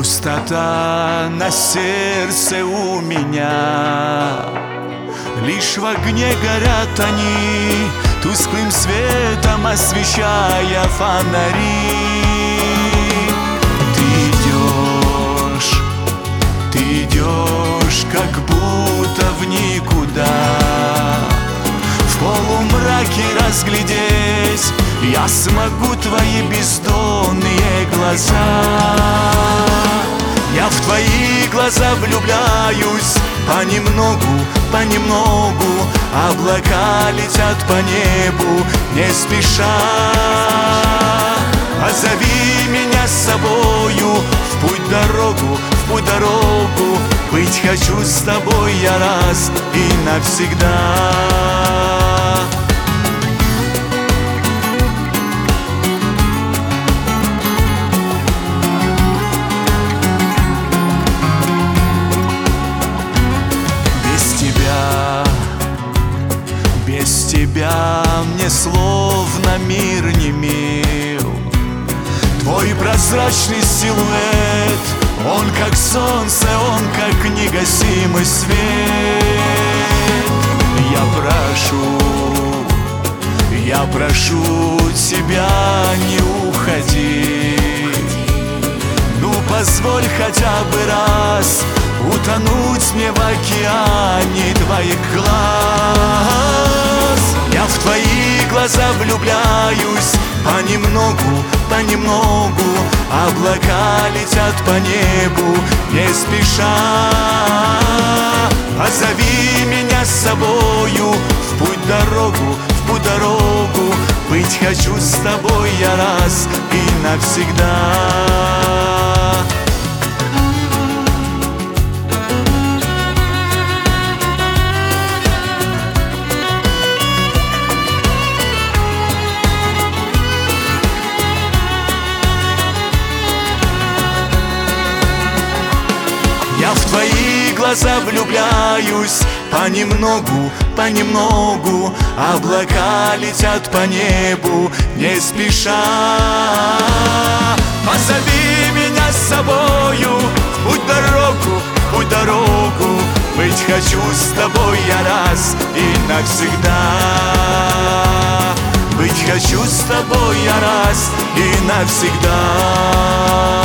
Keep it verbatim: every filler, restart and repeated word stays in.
Пустота на сердце у меня, лишь в огне горят они, тусклым светом освещая фонари. Ты идешь, ты идешь, как будто в никуда. В полумраке разглядеть я смогу твои бездонные глаза. Я в твои глаза влюбляюсь понемногу, понемногу. Облака летят по небу не спеша. Позови меня с собою в путь дорогу, в путь дорогу. Быть хочу с тобой я раз и навсегда. Без тебя мне словно мир не мил. Твой прозрачный силуэт, он как солнце, он как негасимый свет. Я прошу, я прошу тебя, не уходи. Ну позволь хотя бы раз утонуть мне в океане твоих глаз. Я в твои глаза влюбляюсь понемногу, понемногу. Облака летят по небу не спеша. Позови меня с собою в путь дорогу, в путь дорогу. Быть хочу с тобой я раз и навсегда. Я в твои глаза влюбляюсь понемногу, понемногу. Облака летят по небу не спеша. Позови меня с собою в путь дорогу, в путь дорогу. Быть хочу с тобой я раз и навсегда. Быть хочу с тобой я раз и навсегда.